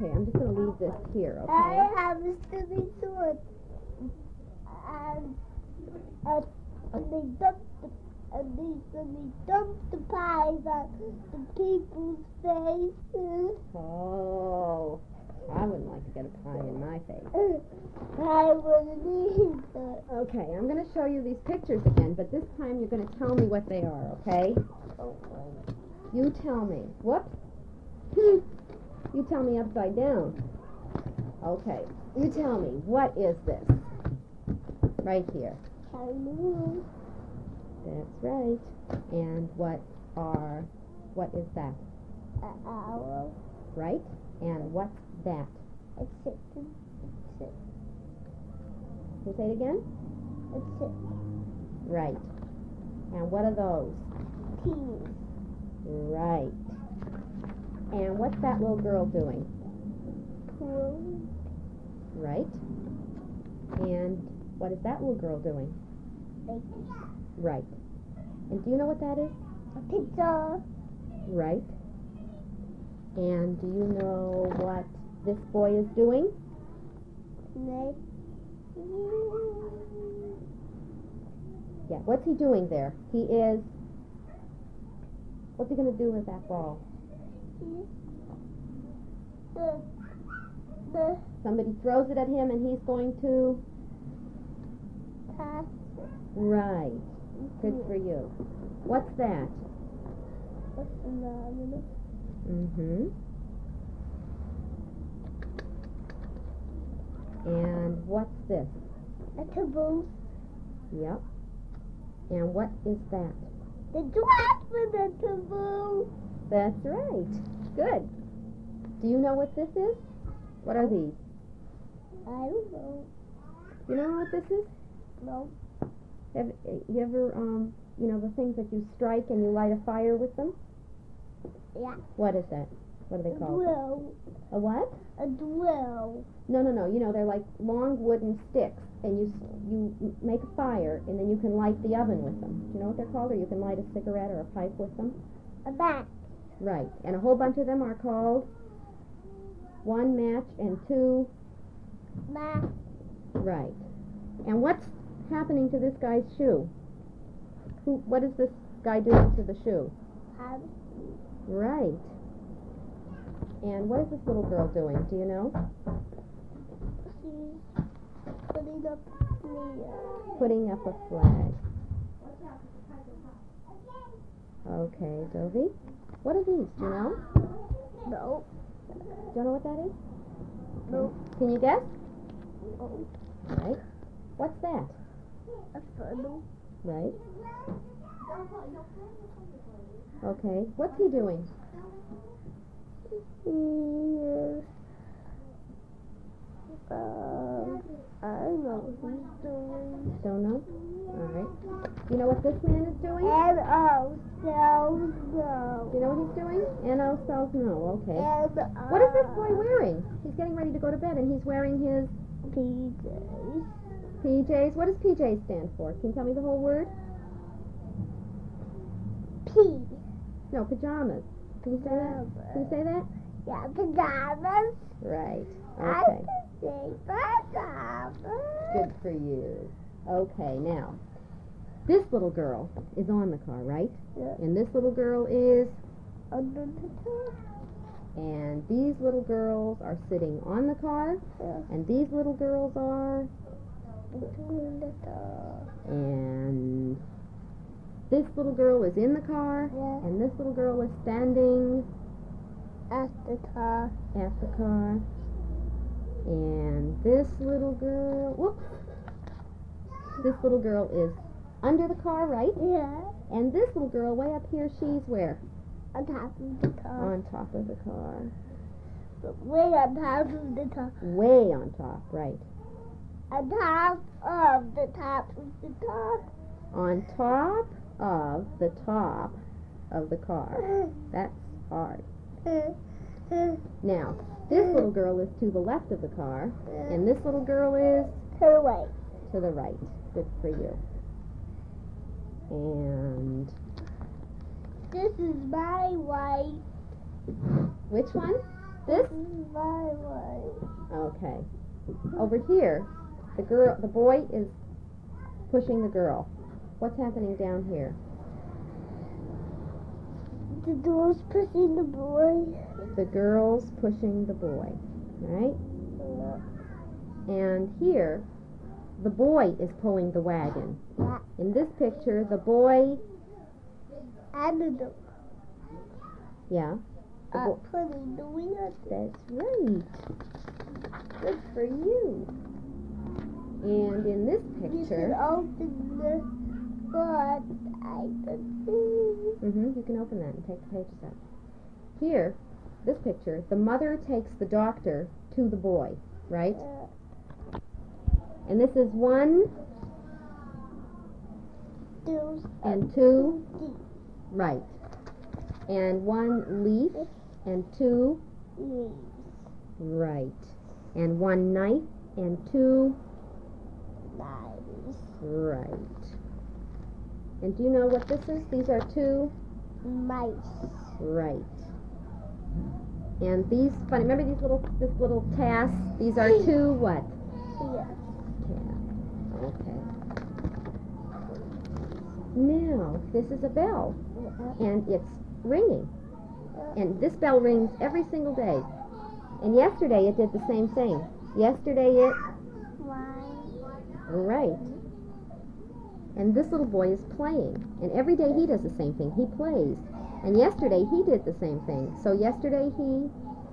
Okay, I'm just going to leave this here, okay? I have a silly sword. And they dumped the pies on the people's faces. Oh, I wouldn't like to get a pie in my face. I wouldn't either. Okay, I'm going to show you these pictures again, but this time you're going to tell me what they are, okay? You tell me. Whoops. You tell me upside down. Okay, you tell me, what is this? Right here. Hello. That's right. And what is that? An owl. Right? And what's that? A chicken. Can you say it again? A chicken. Right. And what are those? Peas. Right. And what's that little girl doing? Cool. Right. And what is that little girl doing? Baking. Right. And do you know what that is? A pizza. Right. And do you know what this boy is doing? Yeah, what's he doing there? What's he going to do with that ball? Somebody throws it at him and he's going to? Pass. Right. Good for you. What's that? A banana. Mm-hmm. And what's this? A taboo. Yep. And what is that? The dress for the taboo. That's right. Good. Do you know what this is? What are these? I don't know. You know what this is? No. Have you ever, the things that you strike and you light a fire with them? Yeah. What is that? What are they called? A drill. A what? A drill. No. They're like long wooden sticks, and you make a fire, and then you can light the oven with them. Do you know what they're called? Or you can light a cigarette or a pipe with them? A bat. Right. And a whole bunch of them are called 1 match and 2. Bat. Right. And what's happening to this guy's shoe? What is this guy doing to the shoe? Right. And what is this little girl doing? Do you know? She's putting up a flag. Putting up a flag. Okay, Dovie. What are these? Do you know? No. Do you know what that is? No. Can you guess? No. Right. What's that? A funnel. Right. Okay. What's he doing? He is. I don't know what he's doing. Don't know? All right. Do you know what this man is doing? N-O spells no. Do you know what he's doing? N-O spells no. Okay. N-O. What is this boy wearing? He's getting ready to go to bed, and he's wearing his PJs. PJs. What does PJ stand for? Can you tell me the whole word? P. No, pajamas. Can you say that? Can you say that? Yeah, pajamas. Right. I Okay. can say pajamas. Good for you. Okay, now, this little girl is on the car, right? Yeah. And this little girl is, Under the top. and these little girls are sitting on the car, Yeah. and these little girls are, Between the top. and this little girl is in the car, Yeah. and this little girl is standing At the top. at the car, and this little girl, whoops, this little girl is under the car, right? Yeah. And this little girl way up here, she's where? On top of the top. On top of the car. Way on top of the top. Way on top, right. On top of the top of the top. On top of the top of the car. That's hard. Now, this little girl is to the left of the car, and this little girl is To the right. to the right. Good for you. And This is my wife. which one? this? My way. Okay. Over here, the boy is pushing the girl. What's happening down here? The door's pushing the boy. The girl's pushing the boy, right? And here, the boy is pulling the wagon. Yeah. In this picture, the boy, And the door. yeah, the Putting the wheel. that's right. Good for you. And in this You can picture, open the front. I can see. you can open that and take the pages out. Here, this picture, the mother takes the doctor to the boy, right? And this is 1 There's and 2, deep right. And 1 leaf and 2, leaves. right. And 1 knife and 2, Knives. right. And do you know what this is? These are 2, Mice. right. And these, funny, remember this little task? These are 2 what? Yeah. Okay. Now, this is a bell, and it's ringing. And this bell rings every single day. And yesterday it did the same thing. Yesterday it, right. And this little boy is playing. And every day he does the same thing. He plays. And yesterday he did the same thing. So yesterday he,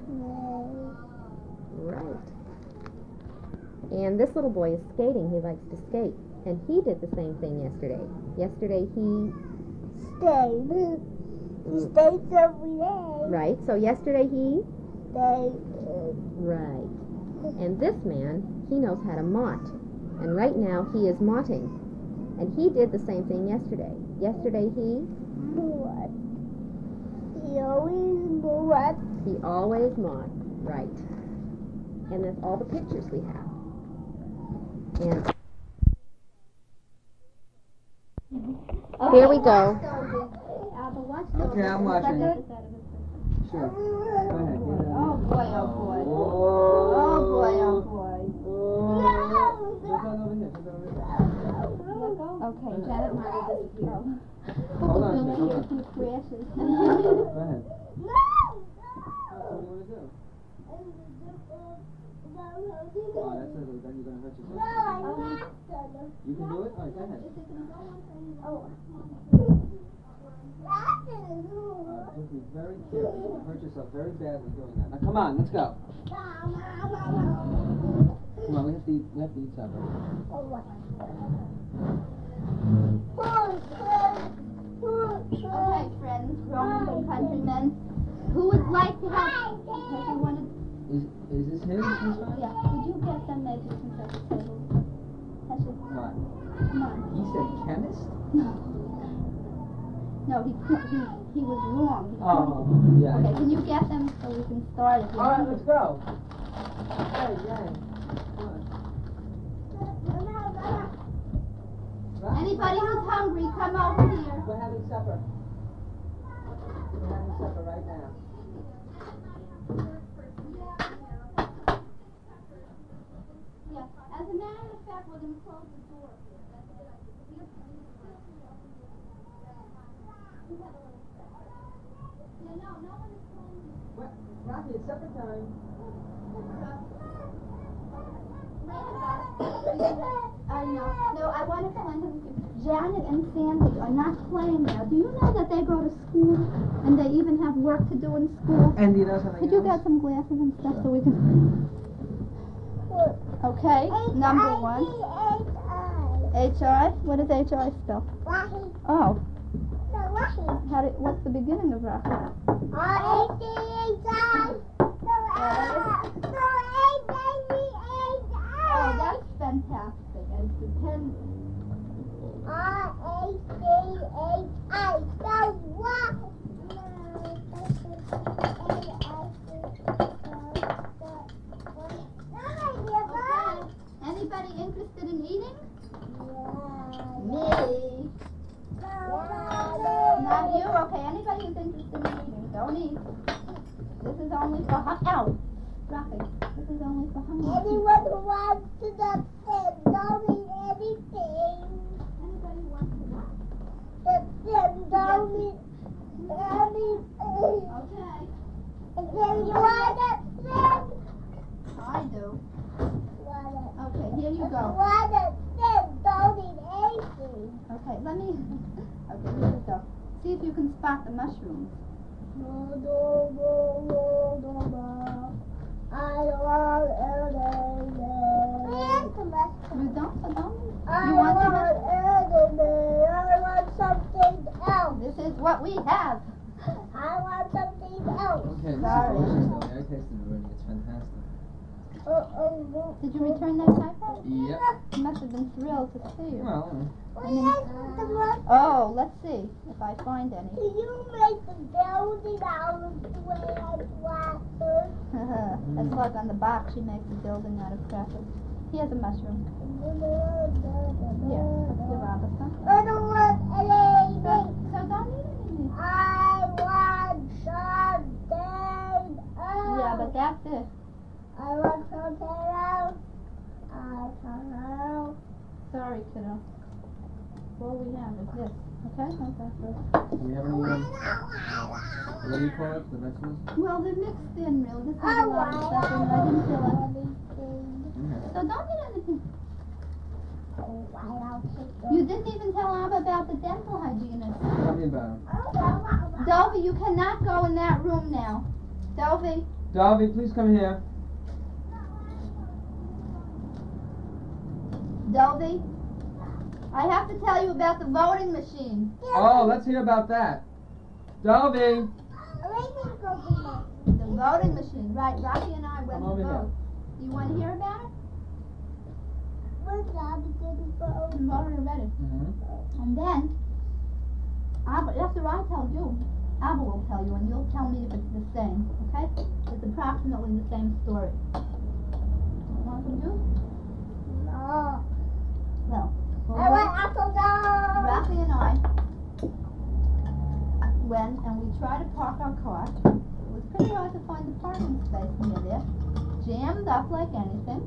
right. And this little boy is skating. He likes to skate. And he did the same thing yesterday. Yesterday he Stayed. He stays every day. right. So yesterday he, Stayed. right. And this man, he knows how to mott. And right now he is motting. And he did the same thing yesterday. Yesterday he, What? He always what? he always mott. Right. And that's all the pictures we have. And here we go. Okay, I'm watching. Sure. Go ahead. Oh boy, oh boy. Oh, Oh boy, oh boy. There's one over here. Okay, Janet Martin disappeared. Hold on, You'll hold hear on. a few crashes. Go ahead. What do you want to do? Oh, that's it. Then you're going to hurt yourself. You can do it? All right, go ahead. Just be very careful. You'll hurt yourself very badly doing that. Now, come on, let's go. Come on, we have to eat supper. Okay, friends, Romans and countrymen, who would like to help? Because you wanted, Is this his? yeah, would you get them medicines at the table? Hesha, What? come on. He said chemist? No, he was wrong. Oh, yeah. Okay, can you get them so we can start it? All right, let's go. Hey, Jan. Anybody who's hungry, come over here. We're having supper. We're having supper right now. Yeah, as a matter of fact, we're going to close the door here. That's a good idea. Yeah, no one is calling you. What? Rocky, it's supper time. I know. No, I want to find them. Janet and Sandy are not playing now. Do you know that they go to school and they even have work to do in school? And do you know something Could you else? get some glasses and stuff so we can... Okay, number 1. H-I? What does H-I spell? Oh, what's the beginning of Rocky? Oh, that's fantastic. And it depends. Anybody interested in eating? Me. Not you? Okay, anybody who's interested in eating, don't eat. This is only for ow, Rocky. This is only for hungry. Anyone who wants to don't eat anything. Anybody who wants to what? Don't eat anything. Okay. If you want it, then I do. want it. Okay, here you If you go. want it, then don't eat anything. Okay, let me. Okay, here you go. See if you can spot the mushrooms. I don't want anything. You don't? I You want the want anything. I want something else. This is what we have. I want something else. Okay, this Sorry. is delicious though. I tasted it already. It's fantastic. Did you return that typo? Yep. You must have been thrilled to see you. Well, Oh, let's see if I find any. Do you make the building out of square crackers? That's like on the box, she makes the building out of crackers. Here's a mushroom. Here, let's give Abba some. I don't want anything. So don't eat anything. I want something else. Yeah, but that's it. I want something else. Sorry, kiddo. All we have is this. Okay? Okay. do we have any, what do you call it? The vegetables? Well, they're mixed in, really. This is I a lot of stuff, and I didn't feel like. Okay. So don't eat anything. Oh, You didn't even tell Abba about the dental hygienist. Tell me about him. Dovey, you cannot go in that room now. Dovey. Darby, please come here. Dovey. I have to tell you about the voting machine. Oh, let's hear about that. Darby. The voting machine. Right, Rocky and I went Come to over vote. You want to hear about it? Where's Abby gonna go? I'm already ready. Mm-hmm. And then, Abba, after I tell you, Abba will tell you, and you'll tell me if it's the same, okay? It's approximately the same story. Want some juice? No. Well, I want apple juice. Rocky and I went and we tried to park our car. It was pretty hard to find the parking space near there. Jammed up like anything.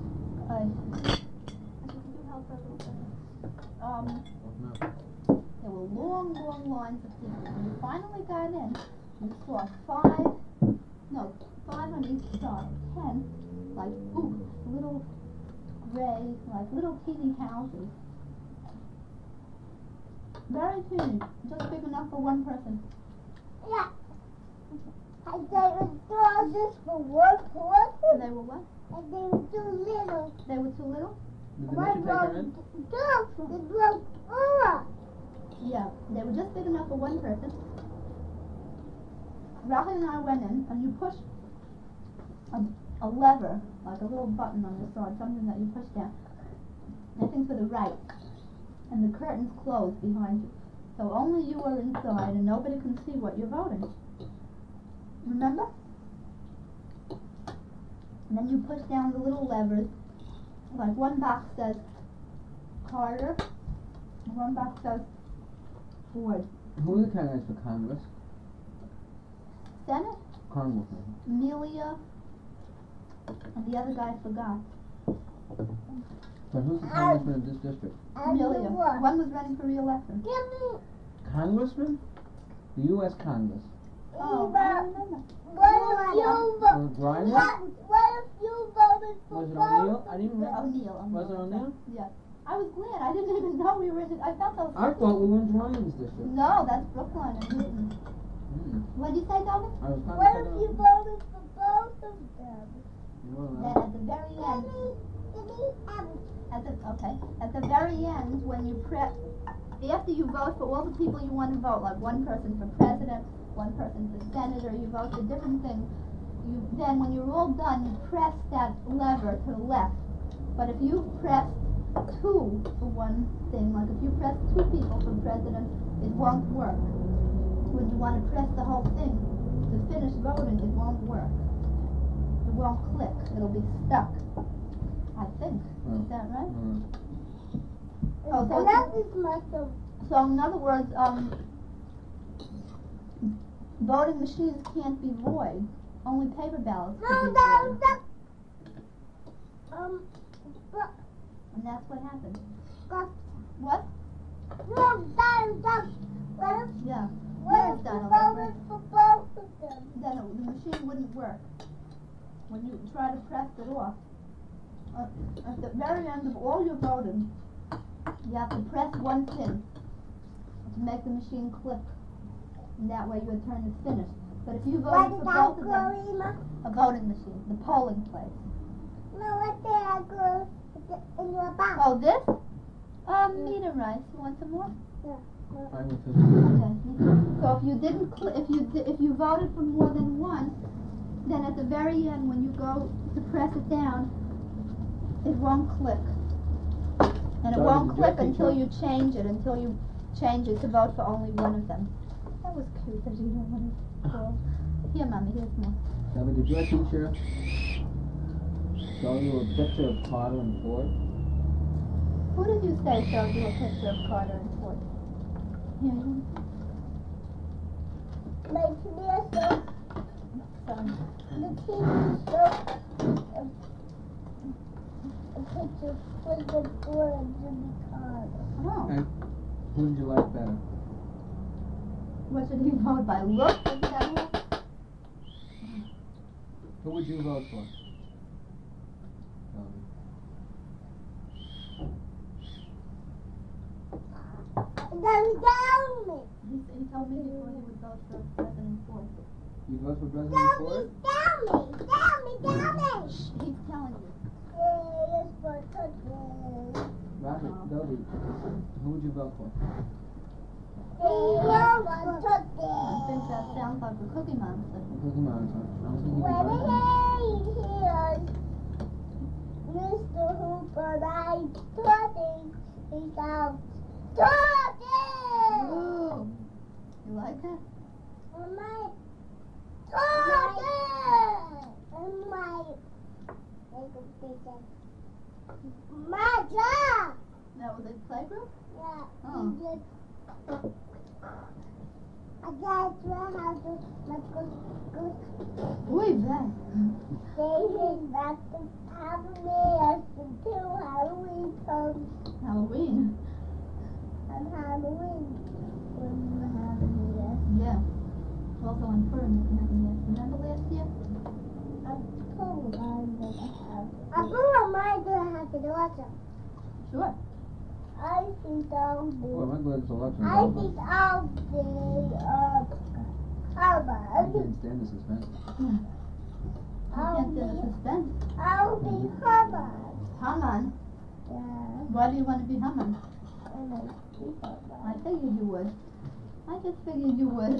There were long lines of people. When we finally got in, we saw five on each side, 10, like booths, little gray, like little teeny houses. Very teeny, just big enough for one person. Yeah. And they were doing this for one person. They were what? And they were too little. They were too little? Did the mission take her in? They broke over. Yeah, they were just big enough for one person. Rocky and I went in, and you push a lever, like a little button on the side, something that you push down. I think for the right. And the curtains close behind you. So only you are inside, and nobody can see what you're voting. Remember? And then you push down the little levers. Like one box says Carter, and one box says Ford. Who are the candidates for Congress? Senate, Congressman. Amelia, and the other guy forgot. But who's the congressman of this district? Amelia. One was running for re-election. Give me. Congressman? The U.S. Congress. Oh, I don't remember. What if you voted? Brian? What if you voted for Was it both? O'Neill? I didn't remember. O'Neill. Was it O'Neill? Yeah. I was glad. I didn't even know we were in it. I felt so I thought we were in Brian's district. No, that's Brookline and Newton. What did you say, David? I was What if you voted for both of them? Then at the very end, at the very end, when you press, after you vote for all the people you want to vote, like one person for president, one person for senator, you vote for different things. Then when you're all done, you press that lever to the left. But if you press 2 for one thing, like if you press 2 people for president, it won't work. When you want to press the whole thing to finish voting, it won't work. It won't click. It'll be stuck. I think. Is that right? Oh, so That is muscle. so in other words, voting machines can't be void. Only paper ballots No, can be no, void. no. And that's what happened. Go. What? No, no. Yeah. Where's Donald, the for both of them? Then the machine wouldn't work. When you try to press it off. At the very end of all your voting, you have to press one pin to make the machine click. And that way your turn is finished. But if you What voted did for I both of go, them, Emma? a voting machine, the polling place. No, what did I go in your box? Oh, this? Meat and rice. You want some more? I will too. Okay. So if you didn't, if you voted for more than one, then at the very end, when you go to press it down, it won't click, and it Sorry, won't did click your until teacher- you change it to vote for only one of them. That was cute that you don't want to call. Here, Mommy, here's more. Shelby, did your teacher show you a picture of Carter and Ford? Who did you say showed you a picture of Carter and Ford? Here, you Like this, sorry. the teacher showed a picture with the board and Jimmy Carter. Oh, And who did you like better? what should he vote by? Look, is that what? Who would you vote for? Shelby. Then tell me. He told me he thought he would vote for President Ford. You vote for President Ford? Tell me. He's telling you. Yes, for today. Roger, Dobie, who would you vote for? Yes, for I today. think that sounds like a Cookie Monster. Cookie Monster. I don't think he When would vote for he hears Mr. Hooper, I thought he sounds talking. Ooh. You like that? My talking. And my job. That was a playgroup? Yeah. Oh. He just, I got to how to make good. Uy, vey. David back to have me until Halloween comes Halloween. and Halloween when you have me. Yeah. Also on Fern. Remember last year? I'm told I'm gonna have. I thought I gonna have to watch it. Sure. I think I'll Well, do. I'm glad it's election. I think I'll do I Harvard. can't stand the suspense. You I'll can't stand the be suspense. Harvard. Haman. Yeah. Why do you want to be Haman? And I see I Harvard. figured you would. I just figured you would.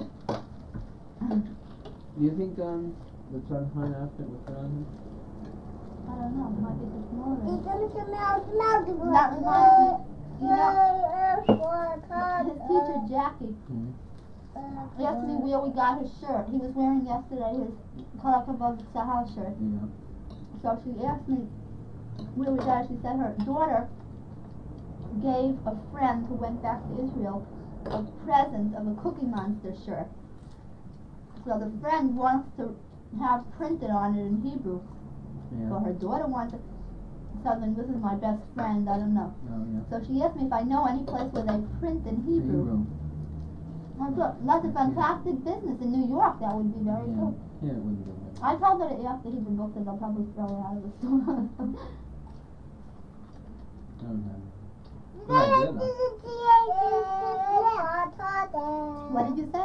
Do you think the Trump hunt after was on him? I don't know. Might be just more of He's it. gonna come out the That reminds me. You know, His his teacher Jackie asked me where we got his shirt. He was wearing yesterday his Collectible Sahel shirt. Yeah. So she asked me where we got it. She said her daughter gave a friend who went back to Israel a present of a Cookie Monster shirt. So the friend wants to have printed on it in Hebrew. Yeah. So her daughter wants it. So then this is my best friend, I don't know. Oh, yeah. So she asked me if I know any place where they print in Hebrew. Hebrew. I thought, that's a fantastic business in New York. That would be very Yeah. good. Yeah, it wouldn't do that. I told her to ask the Hebrew books and they'll probably throw her out of the store. I don't have it. Good idea, though. What did you say?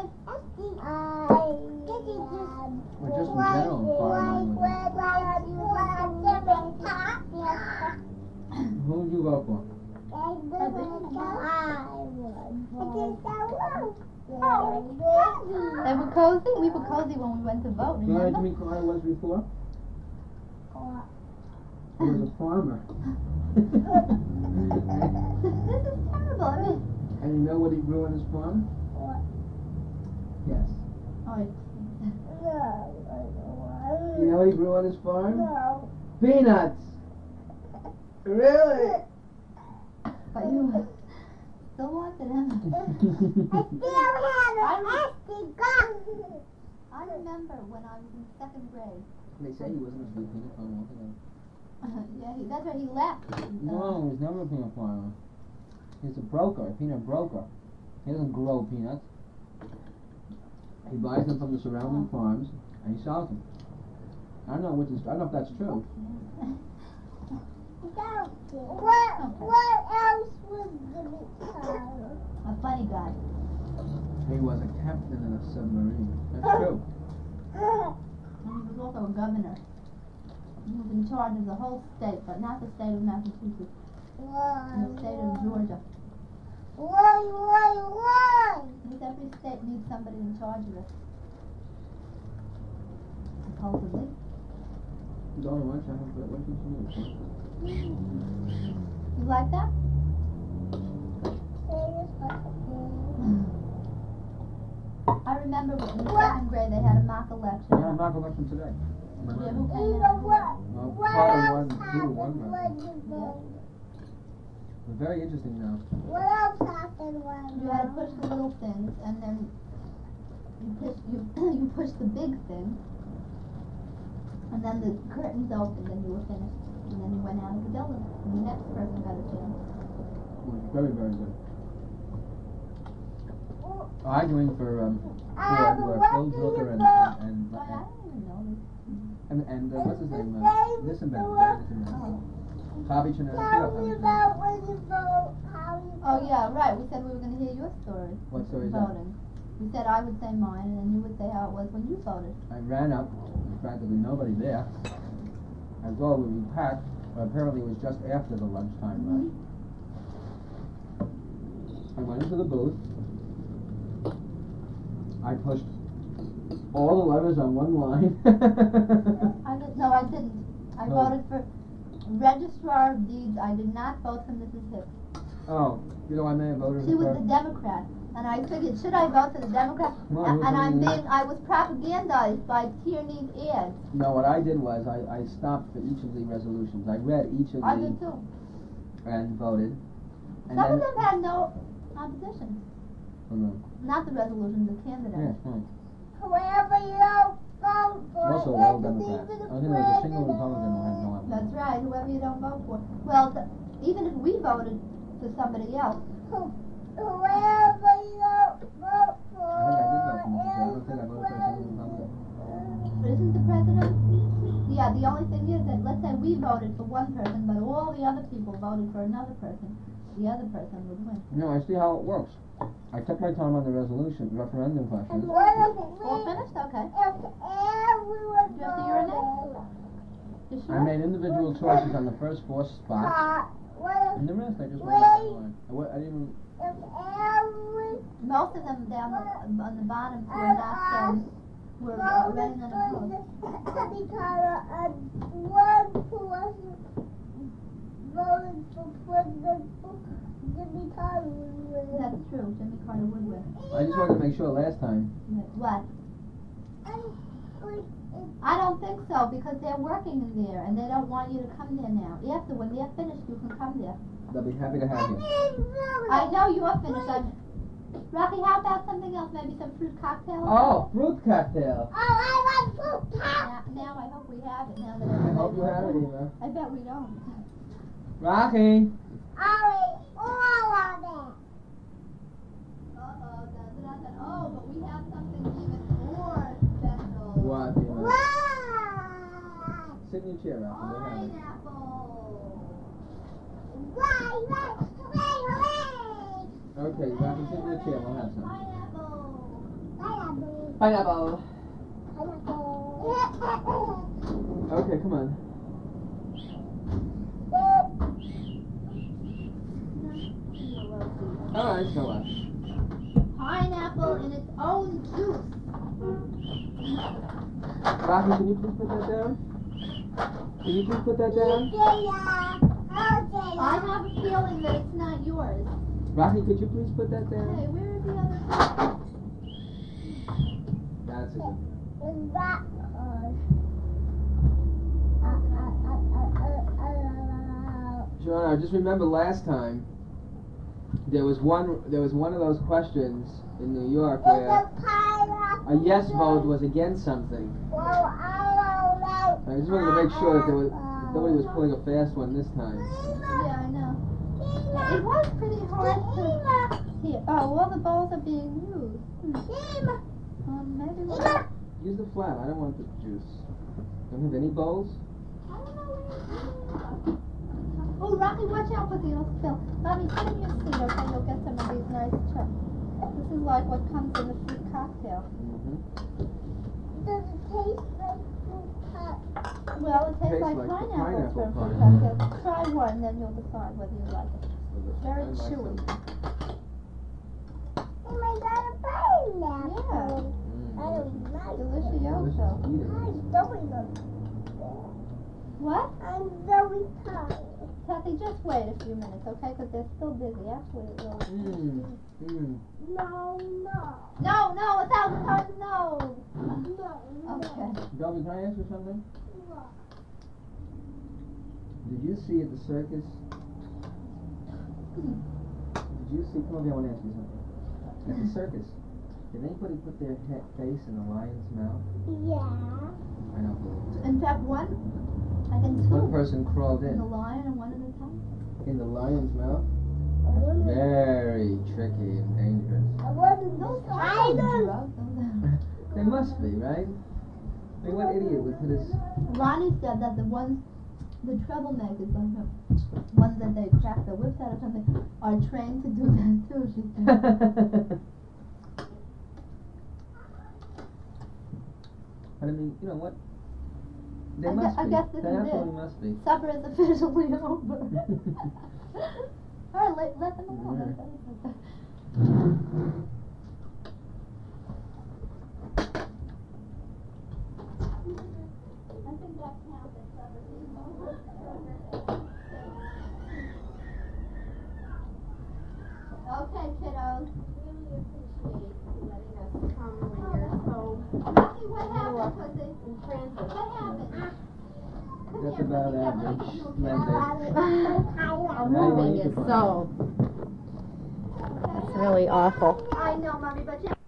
Or just in general, foreign Who would you vote for? They were cozy? We were cozy when we went to vote, You know what remember? Jimmy Carter was before? He was a farmer. This is terrible. I mean, And you know what he grew on his farm? Yes. oh, You know what he grew on his farm? No. Peanuts! Really? but you still wanted him. I still have an SD card. I remember when I was in 2nd grade. They say he wasn't a big peanut farmer altogether. Yeah, that's where he left. No, he's never a peanut farmer. He's a broker, a peanut broker. He doesn't grow peanuts. He buys them from the surrounding farms and he sells them. I don't know if that's true. What else was Jimmy Carter? A funny guy. He was a captain in a submarine. That's true. And he was also a governor. He was in charge of the whole state, but not the state of Massachusetts, the state of Georgia. Why? Because every state needs somebody in charge of it. Supposedly. Don't watch. I have what did you do? You like that? I remember in the 2nd grade they had a mock election. Yeah, I'm not election today. Yeah, who came Even out? Well, what probably else one, two, happened one. when you voted? Very interesting now. What else happened when You had to push the little things, and then you push the big thing, and then the curtains opened, and you were finished, and then you went out of the building, and the next person got a chance. Very, very good. Arguing for Ford were Phil Drucker Oh, yeah, I don't even know this. and what's his name? Nissenbender. Bobby Chanel. Tell me about when you vote, how you Oh vote. yeah, right. We said we were going to hear your story. What story is that? Voting. We said I would say mine, and then you would say how it was when you voted. I ran up, there's practically nobody there. I thought it would be packed, but apparently it was just after the lunchtime rush. I went into the booth. I pushed all the levers on one line. No, I didn't. I No. voted for Registrar of Deeds. I did not vote for Mrs. Hicks. Oh, you know I may have voted She for was the Democrat, and I figured, should I vote for the Democrat? No, And you I was propagandized by Tierney's ads. No, what I did was I stopped for each of the resolutions. I read each of I the did too. and voted. And Some of then, them had no opposition. oh, no. Not the resolutions, the candidates. Yeah, right. Whoever you don't vote for, Also they all can be Democrats. the I think there was a single president. Republican who had no opposition. That's right, whoever you don't vote for. Well, even if we voted for somebody else, Whoever you don't vote for, I think I did vote for Mrs. I don't is think I the voted for a single Republican. isn't the president? Yeah, the only thing is that let's say we voted for one person, but all the other people voted for another person. The other person would win. No, I see how it works. I took my time on the referendum And questions. what if All we, finished? Okay. if everyone Do you have to urinate? voted? You I sure? made individual choices on the first 4 spots, What and the rest I just went Wait. down the line. I didn't. if every Most of them down on the bottom were not, were voted running for unopposed. Jimmy Carter and one person voted for President Jimmy Carter would win. That's true, Jimmy Carter would win. I just wanted to make sure last time. What? I don't think so, because they're working in there, and they don't want you to come there now. After, when they're finished, you can come there. They'll be happy to have you. I know you're finished. Rocky, how about something else? Maybe some fruit cocktail? Oh, fruit cocktail. Oh, I want fruit pie. Now I hope we have it. Now that I hope you have it, everybody- Eva. I bet we don't. Rocky. I'll eat all of it. Oh, but we have something even more special. What, Eva? What? Sit in your chair, Rocky. We'll have it. Pineapple. Right, hooray! Okay, Rocky, sit in your chair. We'll have some. Pineapple. Pineapple. Pineapple. Okay, come on. All right, show us. Pineapple in its own juice. Rocky, can you please put that down? Can you please put that down? I have a feeling that it's not yours. Rocky, could you please put that down? Hey, where are the other? That's a good one. Joanna, just remember last time there was one of those questions in New York where a yes vote was against something. I just wanted to make sure that nobody was pulling a fast one this time. Yeah, I know. It was pretty hard to hear. Oh, all the bowls are being used. Maybe we'll... Use the flat. I don't want the juice. Don't have any bowls? Oh, Rocky, watch out with the old spill. Mommy, sit in your seat, okay? You'll get some of these nice chips. This is like what comes in the fruit cocktail. Does it taste like fruit cup? Well, it tastes like pineapples from fruit cocktails. Try one, then you'll decide whether you like it. Very chewy. Oh my God, a pineapple. Yeah. I don't like Delicioso. I'm very good. What? I'm very tired. Kathy, just wait a few minutes, okay? Because they're still busy. Actually, it will. No. No, 1,000 times no. No. Okay. Dobby, can I ask you something? Did you see at the circus? Did you see? Come over here, I want to ask you something. At the circus, did anybody put their face in the lion's mouth? Yeah. I don't believe it. In fact, I think One two. person crawled In in. the lion and one in the tongue. In the lion's mouth? I wasn't Very tricky and dangerous. Those I are don't. drugs. They must be, right? I mean, what idiot would put his... Ronnie said that the troublemakers, like the ones that they crack the whips out or something, are trained to do that too, she said. But I mean, you know what? They I must be. guess this They is absolutely it. must be. Supper is officially over. Alright, let them alone. I think that counts as supper being over. Okay, kiddos. Really appreciate you letting us come when you're so Rocky, what happened, pussy? in transit. What happened? That's about average. Oh, moving is so, it's really awful. I know, Mommy, but you